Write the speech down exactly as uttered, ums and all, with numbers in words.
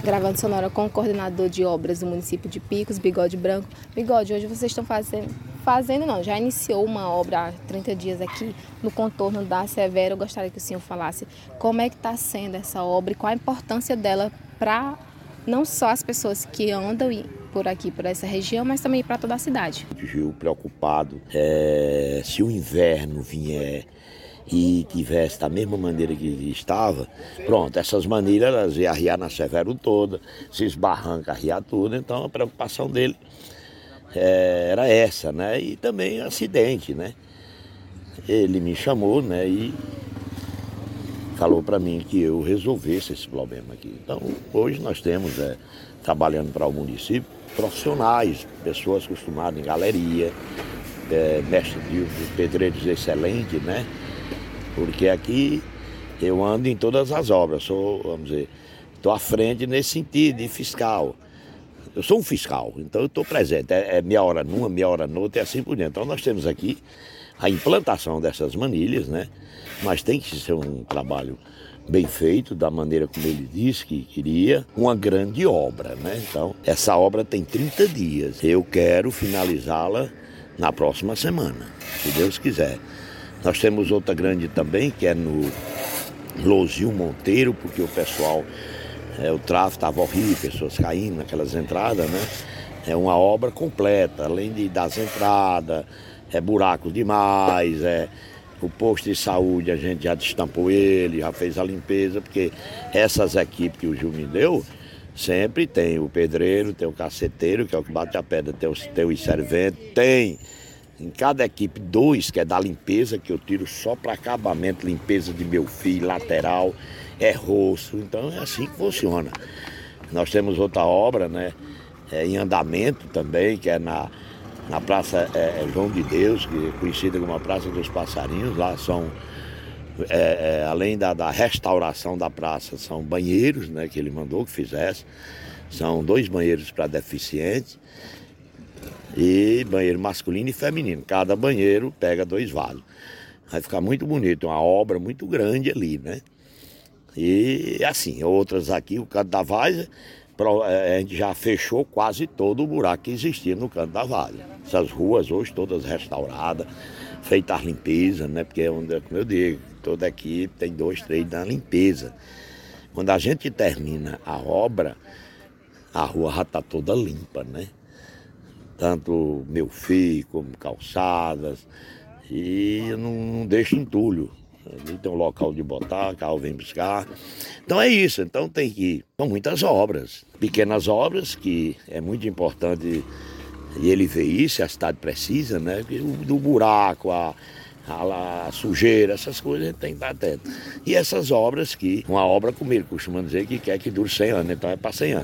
Gravando sonora com o coordenador de obras do município de Picos, Bigode Branco. Bigode, hoje vocês estão fazendo, fazendo não, já iniciou uma obra há trinta dias aqui no contorno da Severo. Eu gostaria que o senhor falasse como é que está sendo essa obra e qual a importância dela para não só as pessoas que andam por aqui, por essa região, mas também para toda a cidade. Gil preocupado, é, se o inverno vier e tivesse da mesma maneira que estava, pronto, essas manilhas elas iam arriar na Severo toda, esses barrancos arriar tudo, então a preocupação dele é, era essa, né? E também acidente, né? Ele me chamou, né? E falou para mim que eu resolvesse esse problema aqui. Então, hoje nós temos, é, trabalhando para o município, profissionais, pessoas acostumadas em galeria, é, mestre de pedreiros excelentes, né? Porque aqui eu ando em todas as obras, sou, vamos dizer, estou à frente nesse sentido, de fiscal. Eu sou um fiscal, então eu estou presente, é, é meia hora numa, meia hora noutra e assim por diante. Então nós temos aqui a implantação dessas manilhas, né? Mas tem que ser um trabalho bem feito, da maneira como ele disse que queria, uma grande obra, né? Então, essa obra tem trinta dias, eu quero finalizá-la na próxima semana, se Deus quiser. Nós temos outra grande também, que é no Losio Monteiro, porque o pessoal, é, o tráfego estava horrível, pessoas caindo naquelas entradas, né? É uma obra completa, além de das entradas, é buraco demais, é o posto de saúde a gente já destampou ele, já fez a limpeza, porque essas equipes que o Gil me deu, sempre tem o pedreiro, tem o caceteiro, que é o que bate a pedra, tem o, tem o servente, tem em cada equipe dois, que é da limpeza, que eu tiro só para acabamento, limpeza de meu filho, lateral, é rosto, então é assim que funciona. Nós temos outra obra, né, é, em andamento também, que é na Na Praça é, é João de Deus, que é conhecida como a Praça dos Passarinhos. Lá são, é, é, além da, da restauração da praça, são banheiros, né, que ele mandou que fizesse. São dois banheiros para deficientes e banheiro masculino e feminino. Cada banheiro pega dois vasos. Vai ficar muito bonito, uma obra muito grande ali, né? E assim, outras aqui, o canto da várzea, a gente já fechou quase todo o buraco que existia no canto da várzea. Essas ruas hoje todas restauradas, feitas a limpeza, né? Porque, onde, como eu digo, toda equipe tem dois, três na limpeza. Quando a gente termina a obra, a rua já está toda limpa, né? Tanto meu filho como calçadas, e eu não, não deixo entulho. Ali tem um local de botar, carro vem buscar. Então é isso, então tem que... São muitas obras, pequenas obras, que é muito importante e ele vê isso, a cidade precisa, né? Do buraco, a, a, a sujeira, essas coisas a gente tem que estar atento. E essas obras que, uma obra como ele costuma dizer que quer que dure cem anos, então é para cem anos.